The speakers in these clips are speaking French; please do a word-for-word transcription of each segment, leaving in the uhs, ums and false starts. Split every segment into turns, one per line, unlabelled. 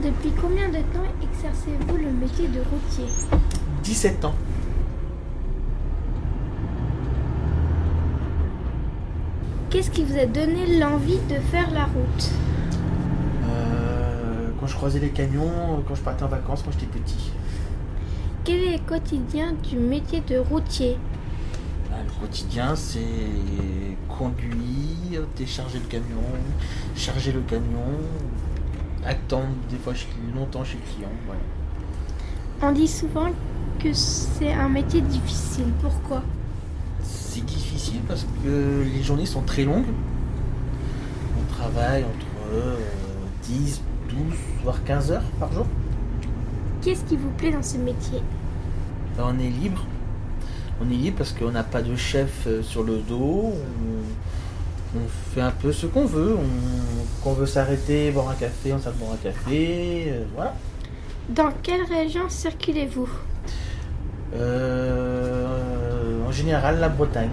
Depuis combien de temps exercez-vous le métier de routier ?
dix-sept ans.
Qu'est-ce qui vous a donné l'envie de faire la route ?
Euh, quand je croisais les camions, quand je partais en vacances, quand j'étais petit.
Quel est le quotidien du métier de routier ?
Bah, le quotidien, c'est conduire, décharger le camion, charger le camion, attendre des fois longtemps chez le client. Voilà.
On dit souvent que c'est un métier difficile. Pourquoi ?
C'est difficile parce que les journées sont très longues. On travaille entre euh, dix, douze, voire quinze heures par jour.
Qu'est-ce qui vous plaît dans ce métier ?
Ben, on est libre. On est libre parce qu'on n'a pas de chef sur le dos. On, on fait un peu ce qu'on veut. On, quand on veut s'arrêter, boire un café, on s'arrête boire un café. Euh, voilà.
Dans quelle région circulez-vous ?
Euh, en général, la Bretagne.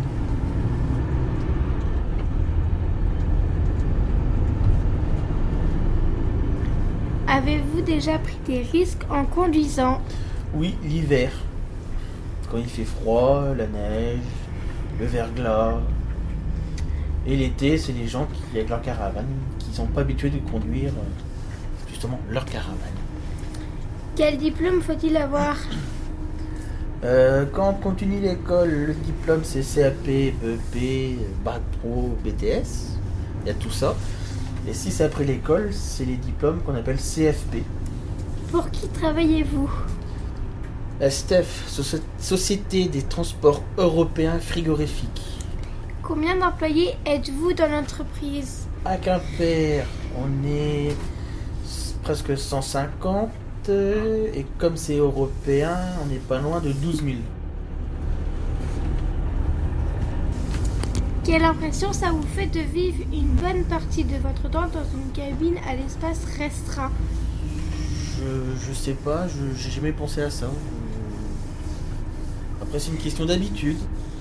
Avez-vous déjà pris des risques en conduisant ?
Oui, l'hiver. Quand il fait froid, la neige, le verglas. Et l'été, c'est les gens qui, avec leur caravane, qui sont pas habitués de conduire justement leur caravane.
Quel diplôme faut-il avoir ?
Euh, quand on continue l'école, le diplôme c'est C A P, B E P, Bac Pro, B T S. Il y a tout ça. Et si c'est après l'école, c'est les diplômes qu'on appelle C F P.
Pour qui travaillez-vous ?
La S T E F, Soci- Société des Transports Européens Frigorifiques.
Combien d'employés êtes-vous dans l'entreprise ?
À Quimper, on est presque cent cinquante. Et comme c'est européen, on n'est pas loin de douze mille.
Quelle impression ça vous fait de vivre une bonne partie de votre temps dans une cabine à l'espace restreint ?
Je, je sais pas, je j'ai jamais pensé à ça. Après, c'est une question d'habitude.